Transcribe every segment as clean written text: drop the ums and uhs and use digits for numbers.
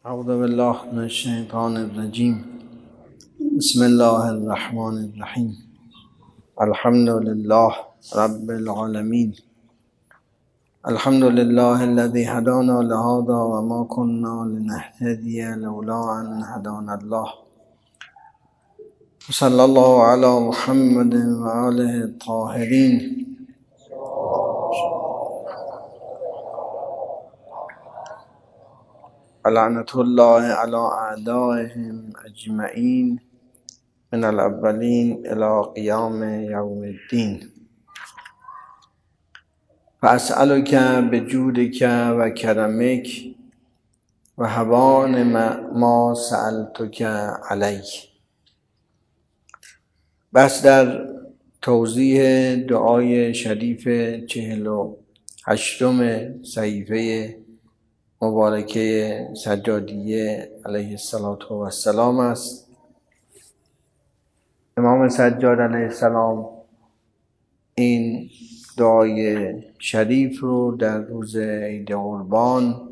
اعوذ بالله من الشیطان الرجیم. بسم الله الرحمن الرحیم. الحمد لله رب العالمین. الحمد لله الذي هدانا لهذا وما كنا لنهتدي لولا ان هدانا الله. صلى الله على محمد وآله الطاهرين. لعنة الله على أعدائهم أجمعين من الأولين إلى قيام يوم الدين. فأسألك بجودك وكرمك وهوان ما سألتك عليك. بس در توضیح دعای شریف 48 صحیفه مبارکه سجادیه علیه السلام است. امام سجاد علیه السلام این دعای شریف رو در روز عید قربان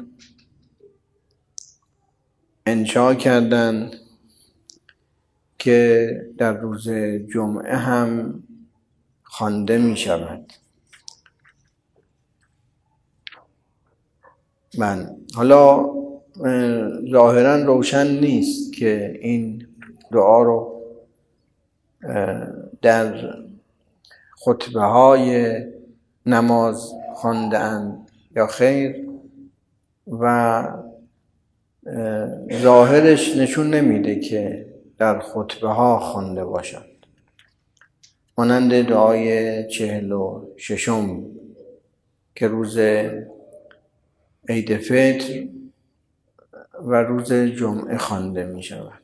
انشا کردن که در روز جمعه هم خوانده می شود. حالا ظاهرا روشن نیست که این دعا رو در خطبه های نماز خوانده‌اند یا خیر، و ظاهرش نشون نمیده که در خطبه ها خوانده باشند، مانند دعای 46 که روز عید فطر و روز جمعه خوانده می شود.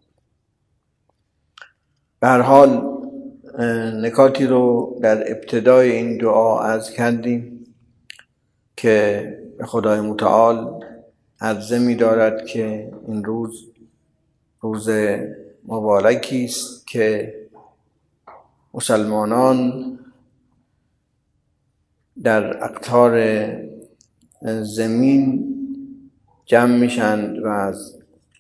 به هر حال نکاتی رو در ابتدای این دعا عرض کردیم که به خدای متعال عرضه می دارد که این روز مبارکی است که مسلمانان در اقطار زمین جمع میشند و از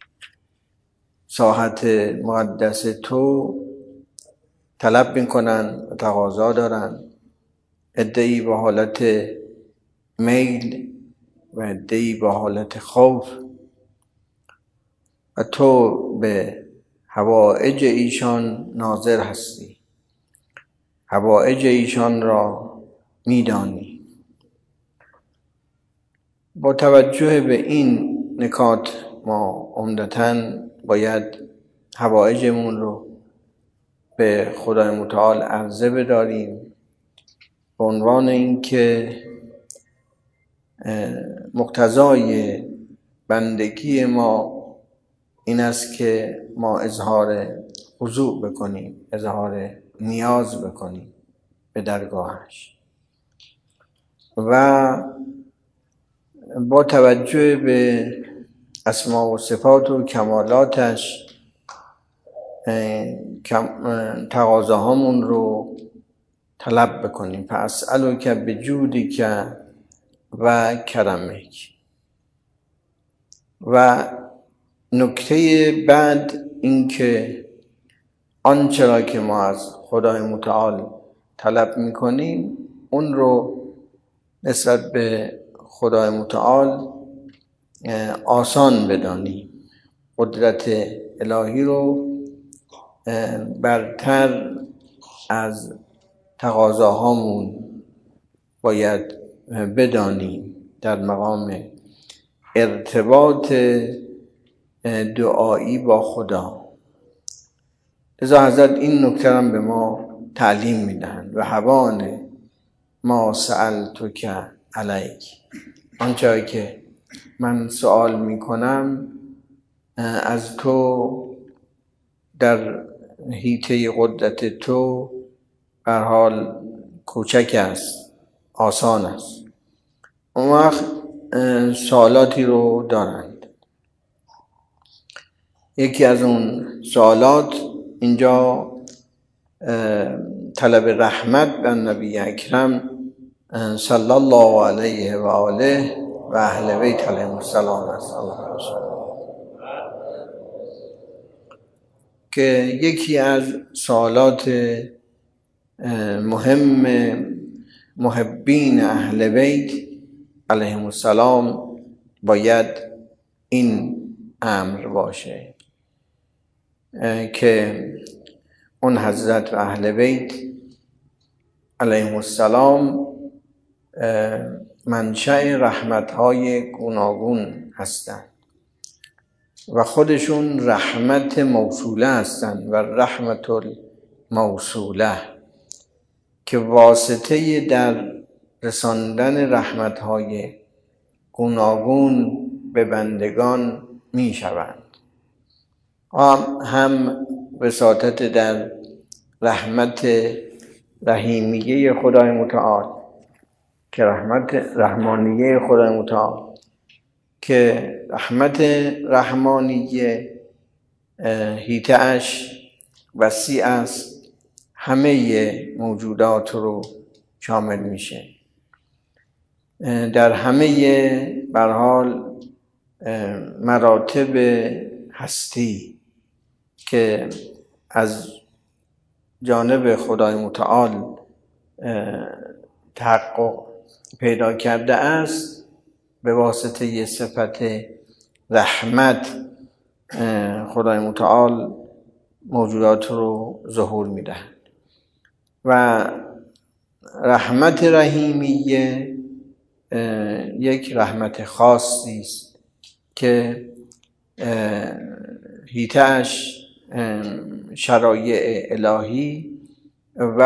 ساحت مقدس تو طلب میکنن و تقاضا دارن. عده‌ای به حالت میل و عده‌ای به حالت خوف، و تو به حوائج ایشان ناظر هستی، حوائج ایشان را میدانی. با توجه به این نکات ما عمدتاً باید حوائجمون رو به خدای متعال عرضه بداریم، به عنوان اینکه مقتضای بندگی ما این است که ما اظهار خضوع بکنیم، اظهار نیاز بکنیم به درگاهش، و با توجه به اسما و صفات و کمالاتش تقاضاهامون رو طلب بکنیم. فاسألک بجودک و کرمک. و نکته بعد این که آنچه را که ما از خدای متعال طلب میکنیم اون رو نسبت به خدای متعال آسان بدانیم. قدرت الهی رو برتر از تقاضاهامون باید بدانیم در مقام ارتباط دعایی با خدا. لذا حضرت این نکته هم به ما تعلیم میدهند و هوان ما سألتک علیک. آنچه که من سوال میکنم از تو در حیطه قدرت تو به هر حال کوچک است، آسان است. اون وقت سوالاتی رو دارند. یکی از اون سوالات اینجا طلب رحمت بر نبی اکرم صلی الله علیه و آله و اهل بیت علیهم السلام است. که یکی از سوالات مهم محبین اهل بیت علیهم السلام باید این امر باشه که اون حضرت و اهل بیت علیهم السلام منشأ رحمت‌های گوناگون هستند و خودشون رحمت موصوله هستند و رحمت الموصوله که واسطه در رساندن رحمت‌های گوناگون به بندگان می شوند. هم وساطت در رحمت رحیمیه خدای متعال که رحمت رحمانیه خدای متعال که رحمت رحمانیه حیطه‌اش وسیع است، همه موجودات رو شامل میشه، در همه برحال مراتب هستی که از جانب خدای متعال تحقق پیدا کرده است، به واسطه صفت رحمت خدای متعال موجودات رو ظهور میدهد و رحمت رحیمیه یک رحمت خاصی است که حیطه‌اش شرایع الهی و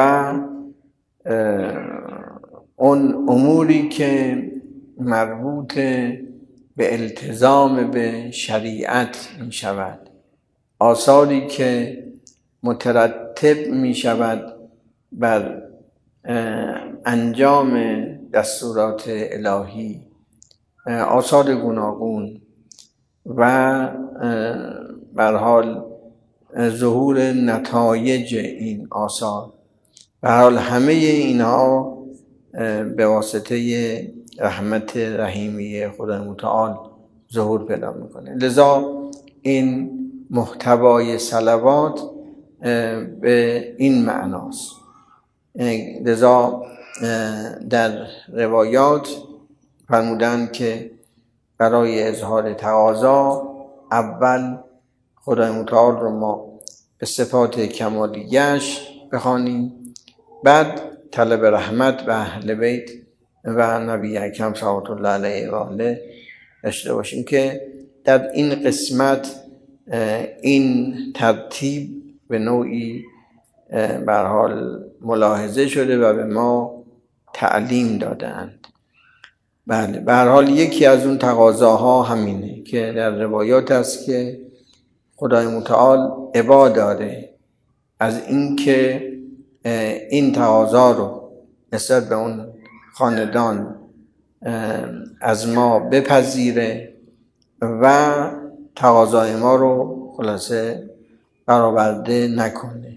اون اموری که مربوط به التزام به شریعت می شود، آثاری که مترتب می شود بر انجام دستورات الهی، آثار گوناگون و به هر حال ظهور نتایج این آثار، به هر حال همه اینها به واسطه رحمت رحیمیه خدای متعال ظهور پیدا میکنه. لذا این محتوای صلوات به این معناست. لذا در روایات فرمودند که برای اظهار تقاضا اول خدای متعال رو ما به صفات کمالیه‌اش بخوانیم، بعد طلب رحمت و اهل بیت و نبی اکرم صلوات الله علیه و آله داشته باشیم که در این قسمت این ترتیب به نوعی به هر حال ملاحظه شده و به ما تعلیم دادند. بله، به هر حال یکی از اون تقاضاها همینه که در روایات است که خدای متعال ابا داره از اینکه این تقاضا رو نسبت به اون خاندان از ما بپذیره و تقاضای ما رو خلاصه برآورده نکنه.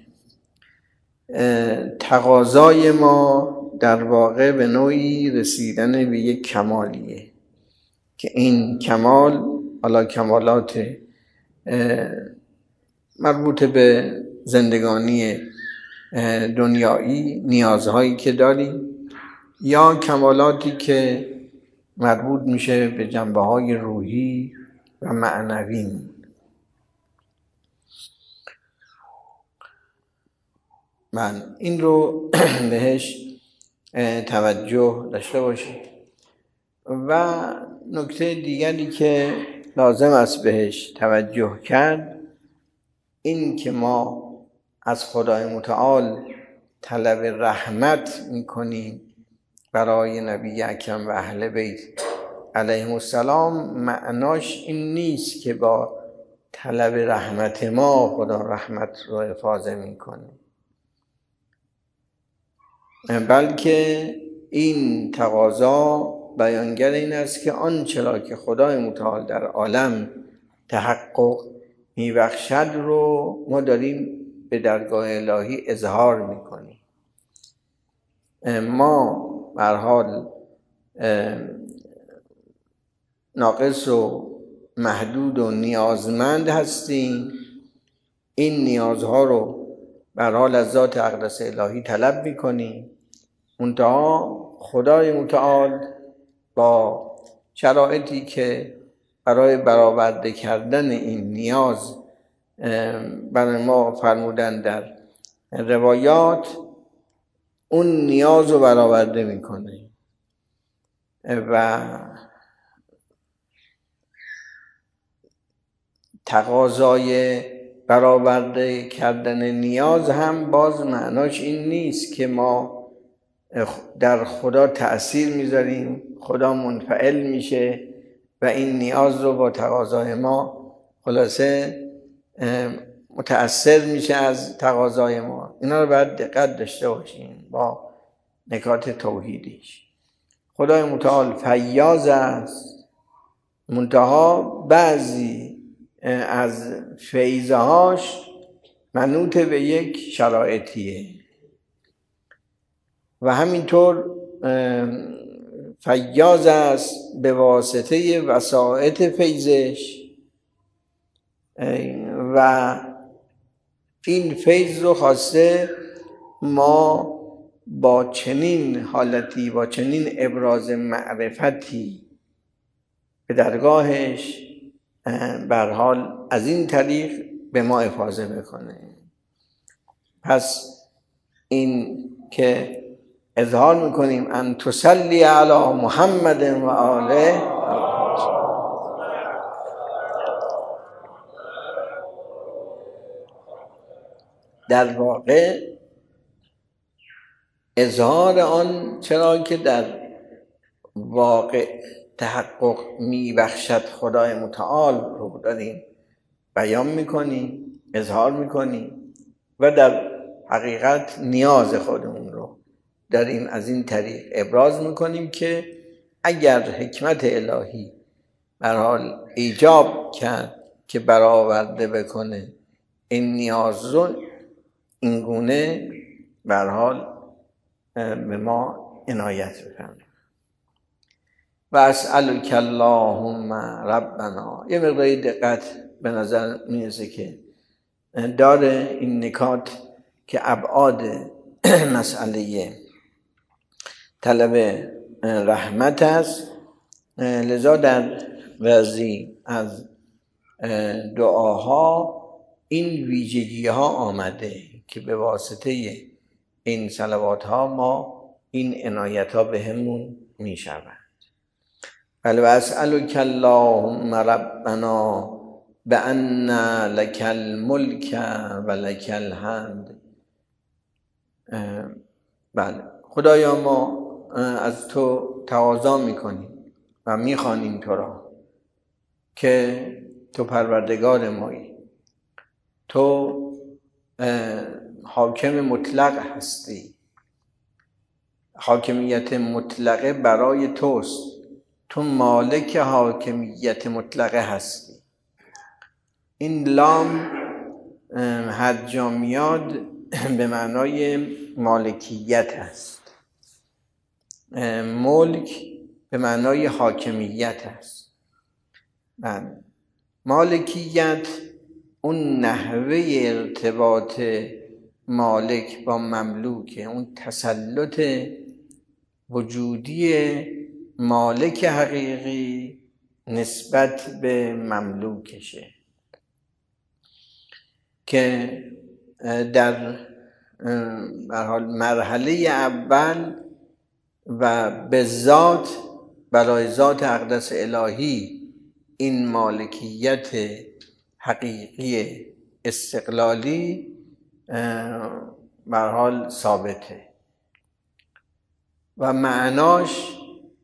تقاضای ما در واقع به نوعی رسیدن به یک کمالیه که این کمال، حالا کمالات مربوط به زندگانی دنیایی، نیازهایی که داریم، یا کمالاتی که مربوط میشه به جنبه‌های روحی و معنوی. من این رو بهش توجه داشته باشید. و نکته دیگری که لازم است بهش توجه کرد این که ما از خدای متعال طلب رحمت میکنیم برای نبی اکرم و اهل بیت علیهم السلام، معناش این نیست که با طلب رحمت ما خدا رحمت رو افاضه میکنه، بلکه این تقاضا بیانگر این است که آنچه را که خدای متعال در عالم تحقق میبخشد رو ما داریم به درگاه الهی اظهار میکنیم. ما به هر حال ناقص و محدود و نیازمند هستیم این نیازها رو به هر حال از ذات اقدس الهی طلب میکنیم، منتها خدای متعال با شرایطی که برای برآورده کردن این نیاز برای ما فرمودن در روایات، اون نیاز رو برآورده میکنه و تقاضای برآورده کردن نیاز هم باز معناش این نیست که ما در خدا تأثیر میذاریم، خدا منفعل میشه و این نیاز رو با تقاضای ما خلاصه متأثر میشه از تقاضای ما. اینا رو باید دقت داشته باشیم با نکات توحیدیش. خدای متعال فیاض است، منتها بعضی از فیضهاش منوط به یک شرایطیه و همینطور فیاض است به واسطه وسائط فیضش و این فیض رو خواسته ما با چنین حالتی، با چنین ابراز معرفتی به درگاهش به هر حال از این طریق به ما افاضه بکنه. پس این که اظهار میکنیم ان تصلی علی محمد و آله، در واقع اظهار آن چرا که در واقع تحقق میبخشد خدای متعال رو داریم بیان میکنیم، اظهار میکنیم و در حقیقت نیاز خودمون رو داریم از این طریق ابراز میکنیم که اگر حکمت الهی به هر حال ایجاب کرد که برآورده بکنه این نیاز رو، این گونه به هر حال به ما عنایت بکنه. و اسألک اللهم ربنا، یه مقداری دقت به نظر میرسه که داره این نکات که ابعاد مسئله طلب رحمت است، لذا در بعضی از دعاها این ویژگی ها آمده که به واسطه این صلوات ها ما این عنایت ها به همون می شود. بل و اسألک اللهم ربنا بأن لک الملک و لک الحمد. بله خدایا ما از تو تقاضا میکنیم و میخوانیم تو را که تو پروردگار مایی، تو حاکم مطلق هستی، حاکمیت مطلقه برای توست، تو مالک حاکمیت مطلقه هستی. این لام هر جا میاد به معنای مالکیت هست، ملک به معنای حاکمیت هست. مالکیت اون نحوه ارتباط مالک با مملوکه، اون تسلط وجودی مالک حقیقی نسبت به مملوکشه که در حال مرحله اول و به ذات برای ذات اقدس الهی این مالکیت حقیقی استقلالی به هر حال ثابته و معناش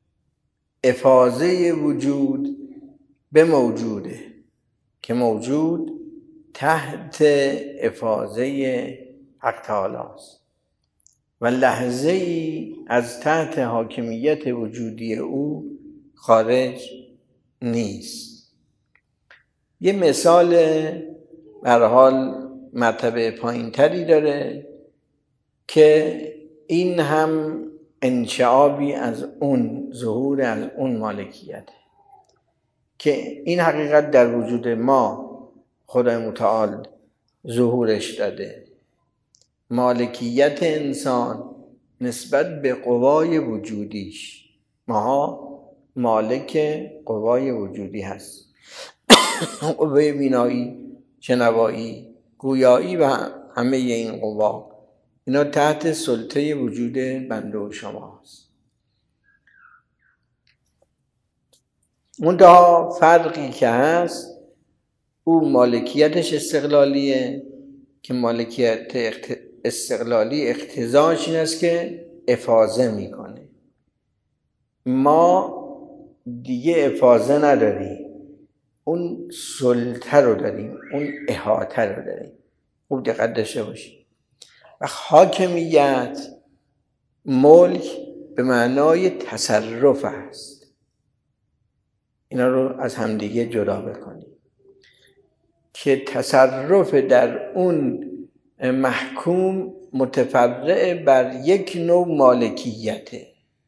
افاضه وجود به موجوده که موجود تحت افاضه حق تعالی است و لحظه ای از تحت حاکمیت وجودی او خارج نیست. یه مثال به هر حال مرتبه پایین‌تری داره که این هم انشعابی از اون ظهور از اون مالکیت که این حقیقت در وجود ما خدای متعال ظهورش داده. مالکیت انسان نسبت به قوای وجودیش، ماها مالک قوای وجودی هست. قوه بینایی، شنوایی، گویایی و همه این قوا، اینا تحت سلطه وجود بنده و شماست. منتها فرقی که هست، او مالکیتش استقلالیه که مالکیت استقلالی اقتضاش این است که افاضه میکنه. ما دیگه افاضه نداریم، اون سلطه رو داریم، اون احاطه رو داریم. خوب دقت داشته باشید. و حاکمیت، ملک به معنای تصرف است. اینا رو از همدیگه جدا بکنیم که تصرف در اون محکوم متفرع بر یک نوع مالکیته.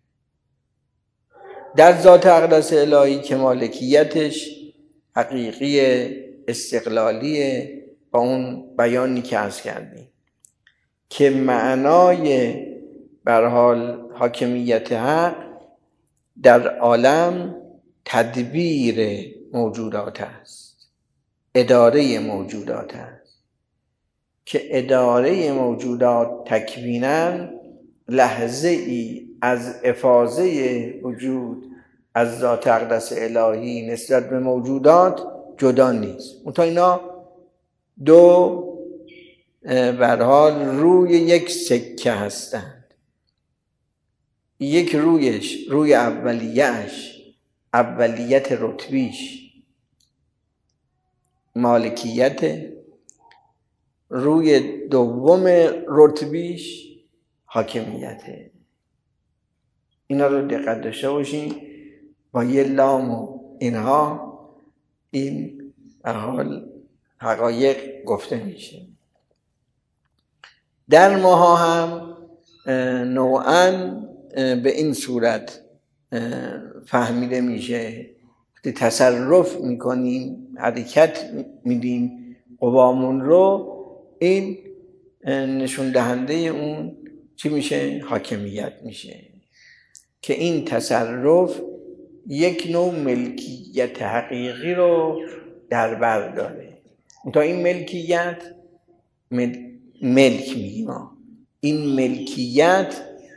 در ذات اقدس الهی که مالکیتش حقیقی استقلالیه، با اون بیانی که عرض کردیم که معنای به هر حال حاکمیت حق در عالم تدبیر موجودات است، اداره موجودات است، که اداره موجودات تکویناً لحظه ای از افاضه وجود از ذات اقدس الهی نسبت به موجودات جدا نیست. منتها اینا دو به هر حال روی یک سکه هستند. یک رویش، روی اولیه‌اش، اولیت رتبیش مالکیت، روی دوم رتبیش حاکمیته. اینا رو دقت داشته باشین. با یه لام و اینها این به حال حقایق گفته میشه. در ماها هم نوعاً به این صورت فهمیده میشه. تصرف میکنیم، حرکت میدیم قوامون رو، این نشون دهنده اون چی میشه؟ حاکمیت میشه. که این تصرف یک نوع ملکیت حقیقی رو در بر داره. تا این ملکیت ملک میگیم ما، این ملکیت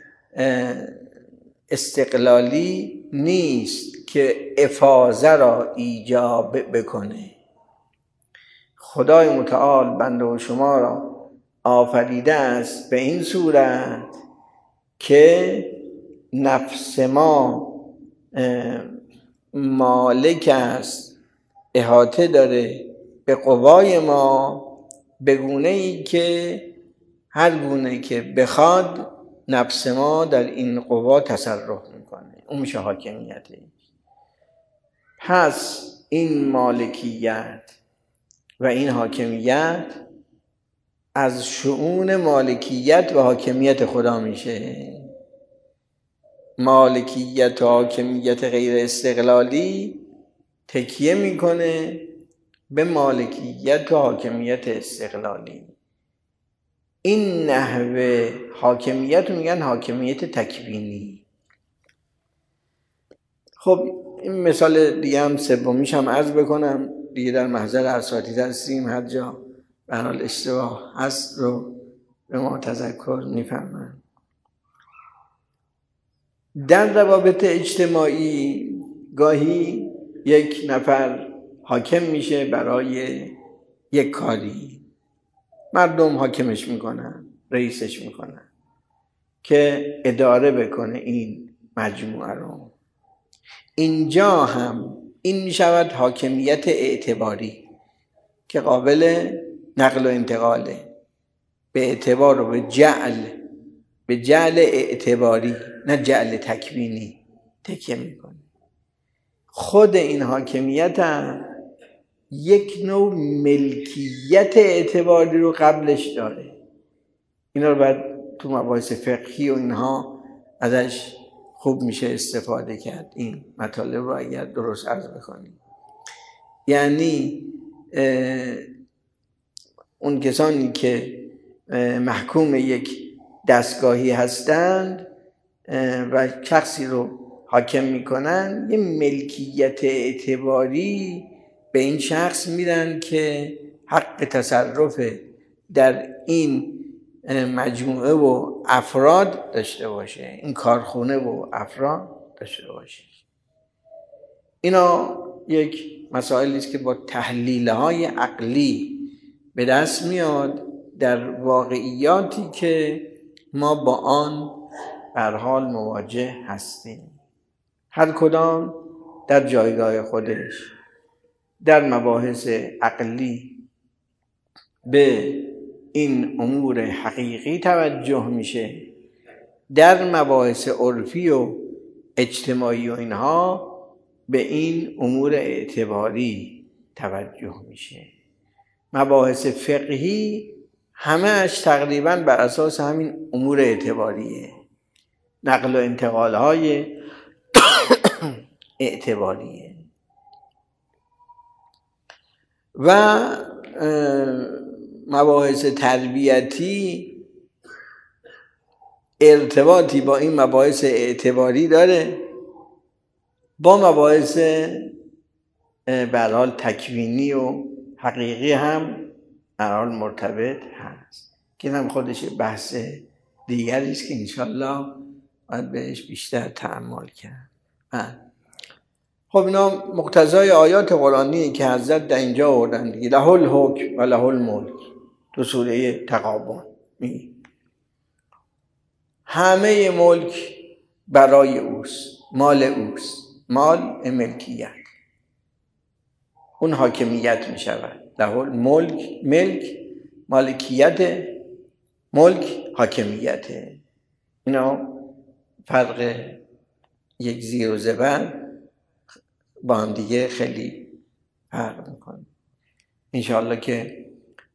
استقلالی نیست که افاضه را ایجاب بکنه. خدای متعال بنده و شما را آفریده است به این صورت که نفس ما مالک است، احاطه داره به قوای ما، به گونه‌ای که هر گونه که بخواد نفس ما در این قوا تصرف میکنه. اون میشه حاکمیته. پس این مالکیت و این حاکمیت از شؤون مالکیت و حاکمیت خدا میشه. مالکیت و حاکمیت غیر استقلالی تکیه میکنه به مالکیت و حاکمیت استقلالی. این نحوه حاکمیت رو میگن حاکمیت تکوینی. خب این مثال دیگه هم سومیش هم عرض بکنم دیگه، در محضر اساتید هستیم، هر جا به هر حال اشتباه هست رو به ما تذکر میفرمایند. در روابط اجتماعی گاهی یک نفر حاکم میشه برای یک کاری، مردم حاکمش میکنن، رئیسش میکنن که اداره بکنه این مجموعه رو. اینجا هم این میشود حاکمیت اعتباری که قابل نقل و انتقاله، به اعتبار و به جعل اعتباری، نه جعل تکوینی تکیه میکنه. خود این حاکمیت هم یک نوع ملکیت اعتباری رو قبلش داره. اینا رو باید تو مباحث فقهی و اینها ازش خوب میشه استفاده کرد. این مطالب رو اگر درست عرض بکنیم، یعنی اون کسانی که محکوم یک دستگاهی هستند و شخصی رو حاکم میکنن، یه ملکیت اعتباری به این شخص میدن که حق تصرف در این مجموعه و افراد داشته باشه، این کارخونه و افراد داشته باشه. اینا یک مسائلی است که با تحلیل‌های عقلی به دست میاد در واقعیاتی که ما با آن به هر حال مواجه هستیم، هر کدام در جایگاه خودش. در مباحث عقلی به این امور حقیقی توجه میشه، در مباحث عرفی و اجتماعی و اینها به این امور اعتباری توجه میشه. مباحث فقهی همه‌اش تقریباً بر اساس همین امور اعتباریه، نقل و انتقال‌های اعتباریه. و مباحث تربیتی ارتباطی با این مباحث اعتباری داره، با مباحث به هر حال تکوینی و حقیقی هم به هر حال مرتبط هست، که هم خودش بحث دیگری است که انشالله باید بهش بیشتر تأمل کرد. خب اینا مقتضای آیات قرآنی که حضرت در اینجا آوردن دیگه، له الحکم و له الملک، تو سوره تغابن. همه ملک برای اوست، مال اوست، مال ملکیت، اون حاکمیت می شود. له الملک، ملک مالکیت، ملک حاکمیت. اینا فرق یک زیر و زبر با هم دیگه خیلی فرق میکنه. انشاءالله که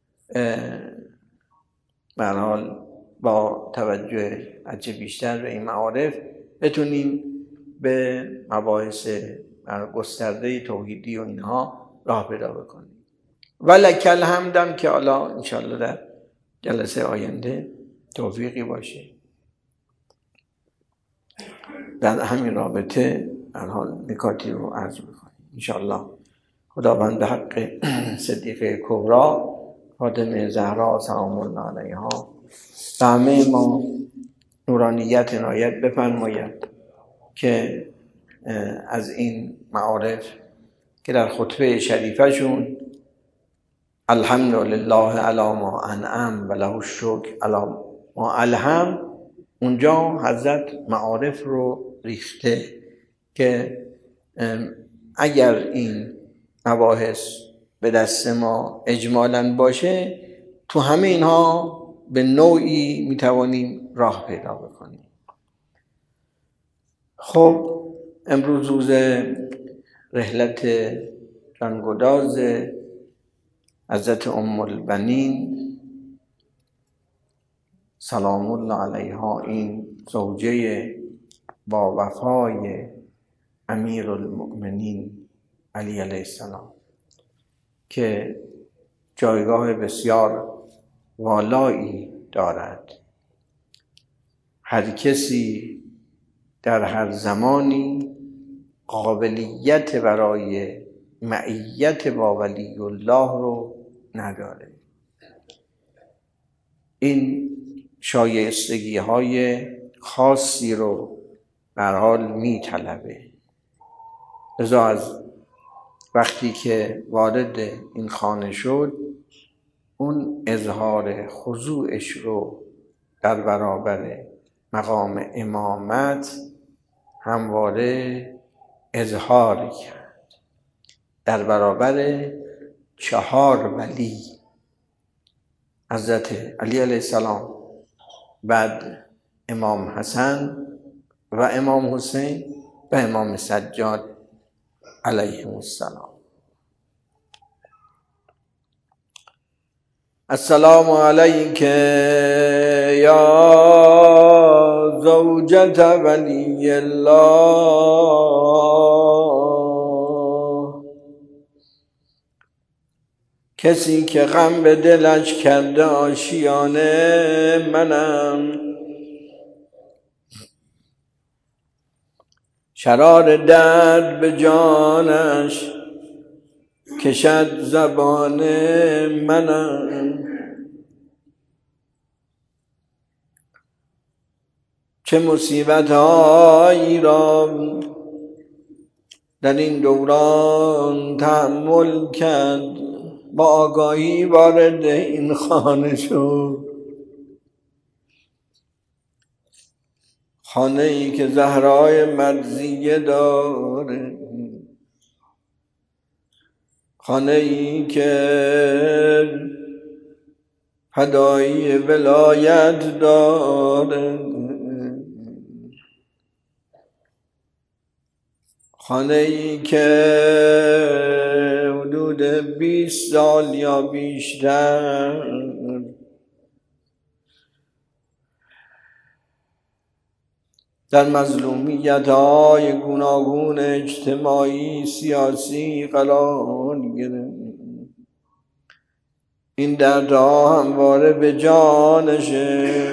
به هر حال با توجه هرچه بیشتر به این معارف بتونیم به مباحث گسترده توحیدی و اینها راه پیدا بکنیم. ولک الحمدم که حالا انشاءالله در جلسه آینده توفیقی باشه در همین رابطه در حال نکاتی رو عرض بکنیم انشاءالله. خداوند به حق صدیقه کبری فاطمه زهرا سلام الله علیها و همه ما نورانیت عنایت بفرماید که از این معارف که در خطبه شریفشون الحمدلله علی ما انعم و له الشکر علی ما الهم، اونجا حضرت معارف رو ریخته که اگر این مباحث به دست ما اجمالاً باشه، تو همه اینها به نوعی میتوانیم راه پیدا بکنیم. خب امروز روز رحلت جانگداز حضرت ام البنین سلام الله علیها، این زوجه با وفای امیرالمؤمنین علی علیه السلام که جایگاه بسیار والایی دارد. هر کسی در هر زمانی قابلیت برای معیت با ولی الله رو نداره. این شایستگی های خاصی رو به هر حال می طلبه. لذا از وقتی که وارد این خانه شد، اون اظهار خضوعش رو در برابر مقام امامت همواره اظهار کرد. در برابر 4 ولی، حضرت علی علیه السلام، بعد امام حسن و امام حسین و امام سجاد علیهم السلام. السلام علیک یا زوجة ولی الله کسی که غم به دلش کرده آشیانه منم، شرار درد به جانش کشد زبان منم. چه مصیبت هایی را در این دوران تحمل کرد، با آگاهی وارد این خانه شد، خانه ای که زهرای مرضیه داره، خانه ای که فدایی ولایت داره، خانه ای که حدود 20 سال یا بیشتر در مظلومیت‌های گوناگون اجتماعی سیاسی قرار گرفت. این دردها همواره به جانشه.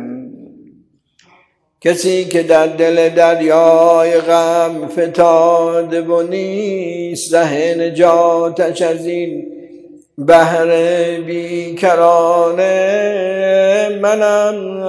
کسی که در دل دریای غم فتاده و نیست ره نجاتش از این بحر بیکرانه منم.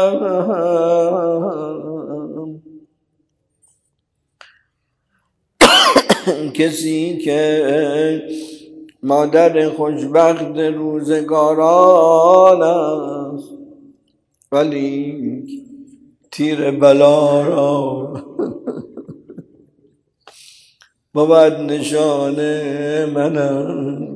کسی که مادر خوشبخت روزگاران است، ولی تیر بلا را بود نشانه منم.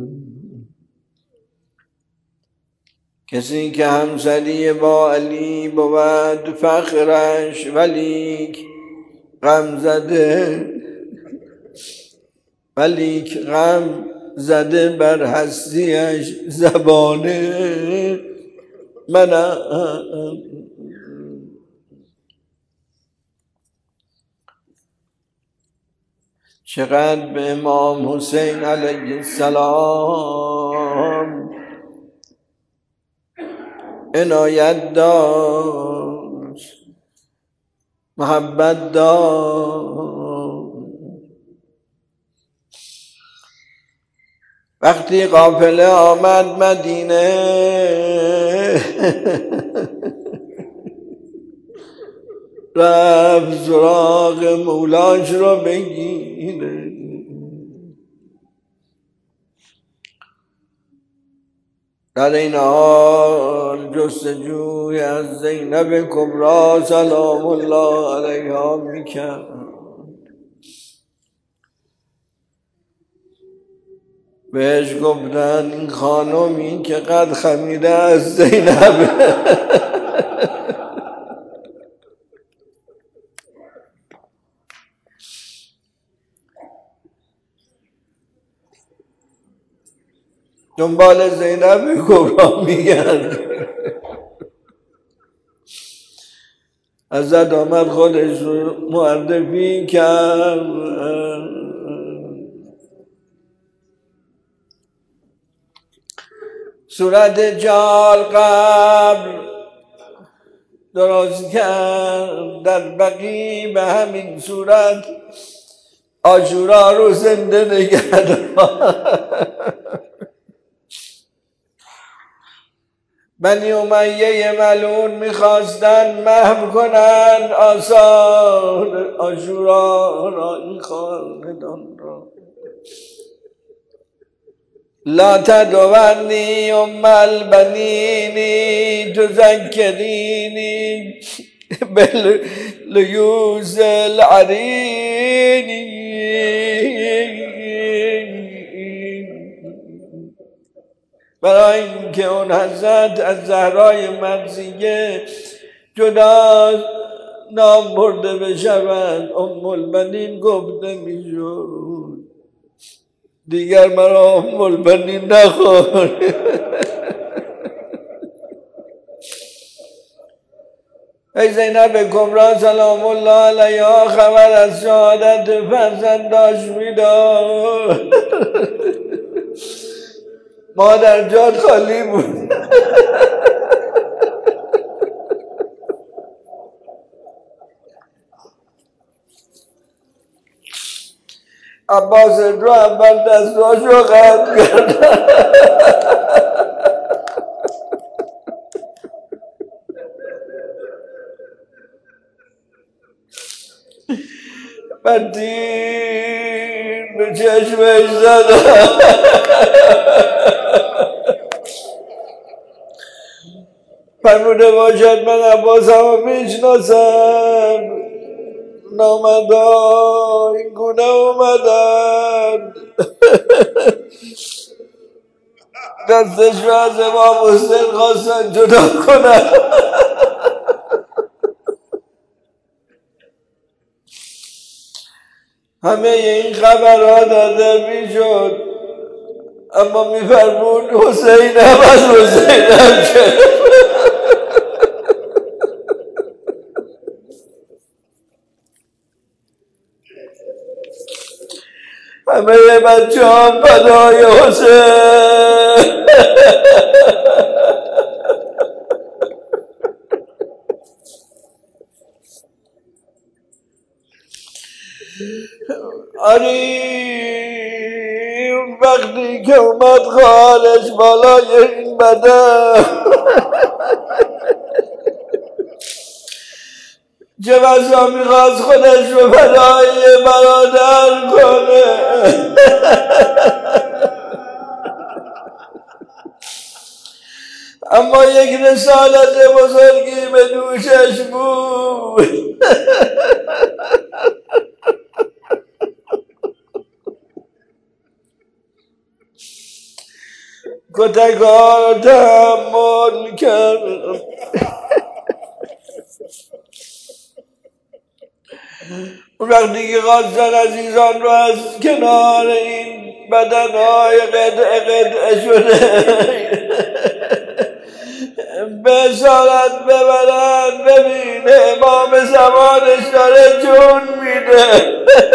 کسی که همسری با علی بود فخرش، ولی غم زده بر هستیش زبانه منم. چقدر به امام حسین علیه السلام عنایت داشت، محبت داشت. وقتی قافله آمد مدینه رفت سراغ مولاش رو بگیره. در این حال جستجوی از زینب کبری سلام الله علیها میکرد. بهش گفتن این خانمی که قد خمیده از زینب دنبال زینب کبری میگرد. حضرت آمد خودش رو معرفی کرد. صورت جال قبر درست کرد در بقیع، به همین صورت عاشورا رو زنده نگه داشت. بنی امیه ملعون میخواستن محو کنن آثار عاشورا را، این خاندان را. لا تدونی ام البنینی تذکرینی باللیوز العرینی. برای اینکه اون حضرت از زهرای مرضیه جدا نام برده بشوند، ام البنین گفته میشد دیگر مرا ام البنین نخوان. ای زینب کبری سلام الله علیها خبر از شهادت فرزنداش میداد. مادر جان خالی بود. عباس رو اول دستاشو قطع کرد. من تیر به چشمش زدم. فرموده باشد من عباسم رو میشناسم، نامدا این گونه اومدن دستش رو از امام حسین خواستن جدا کنن. همه این خبرها داده میشد، اما میفرمون حسین هم از حسین هم شد. همه بچه هم فدای حسین. آری وقتی که اومد خالش بالای این بدن، چه بسا میخواست خودش رو فدای برادر کنه، اما یک رسالت بزرگی به دوشش بود. کتک‌ها رو تحمل کرد. وقتی که خواستن عزیزان رو از کنار این بدنهای قطعه شده به اسارت ببرن، ببینه امام زمانش داره جون میده.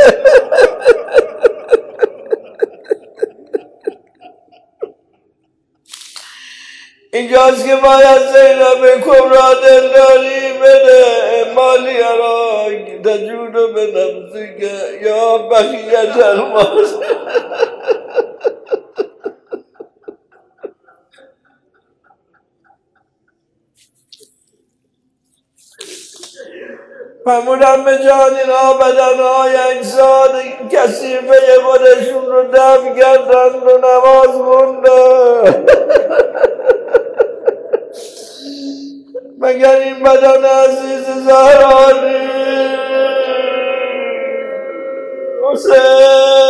اینجاست که باید زینب کبرا دلداری بده. مالی را تجود به نفسی که یا بقیت الماس. فرمودم به جان اینا بدنهای اجساد کثیفه خودشون رو دفع کردند و نماز خوندن. مگر این بدن عزیز زهرانی حسین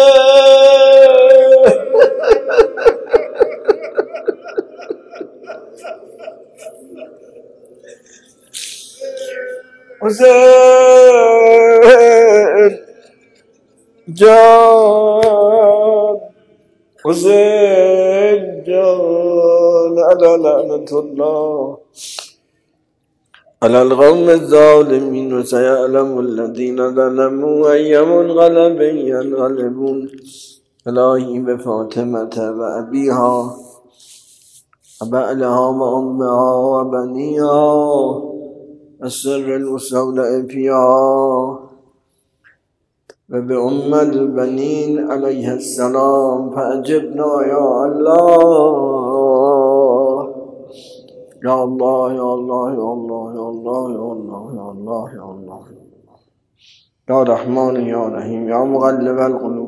حسین جان، حسین جان، علی لعنت الله على القوم الظالمين وسيعلم الذين ظلموا أي منقلب ينقلبون. إلهي بفاطمة وأبيها وبعلها وأمها وبنيها السر المستودع فيها وبأم البنين عليه السلام فأجبنا يا الله يا الله يا الله يا الله يا الله يا الله يا الله يا الله يا رحمن يا رحيم يا مغلب القلوب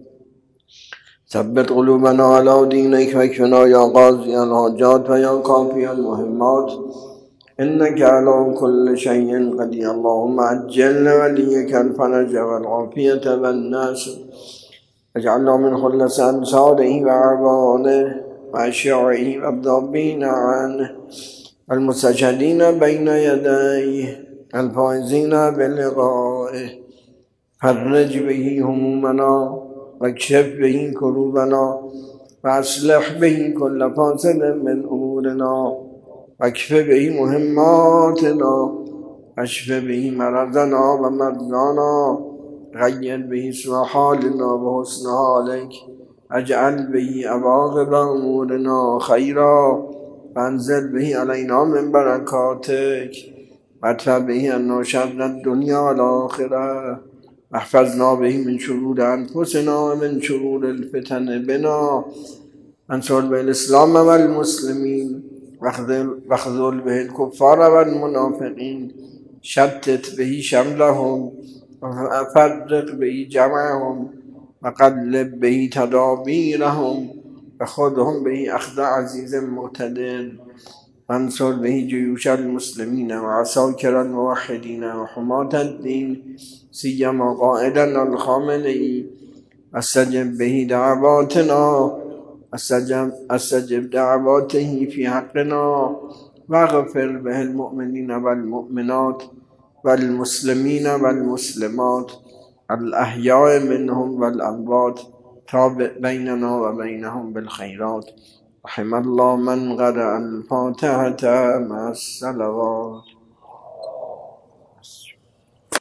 ثبت قلوبنا على دينك واكفنا يا قاضي الحاجات ويا كافي المهمات إنك على كل شيء قدير. اللهم عجل وليك الفرج والعافية والناس، اجعلنا من خلص أنصاره وأعوانه وأشياعه والذابين عنه المستشهدين بين يديه الفائزين بلقائه. فرج به همومنا واكشف به كروبنا وأصلح به كل فاصل من أمورنا واكف به مهماتنا واشف به مرضنا ومرضانا غير به سوء حالنا وحسن حالك اجعل به عواقب امورنا خیرا وانزل به علینا من برکاتک وادفع به عنا شر الدنیا والآخرة واحفظنا به من شرور انفسنا ومن شرور الفتن بنا انصر به الاسلام والمسلمین واخذل به الكفار والمنافقین شتت به شملهم وفرق به جمعهم وقلب به تدابیرهم وخذهم به اخذ عزیز مقتدر وانصر به جیوش المسلمین وعساکر الموحدین وحماة الدین سیما قائدنا الخامنئی استجب به دعواتنا استجب دعواته في حقنا واغفر به المؤمنین والمؤمنات والمسلمین والمسلمات الاحیاء منهم والاموات تابع بیننا و بینهم بالخیرات رحم الله من قرأ الفاتحة مع الصلوات.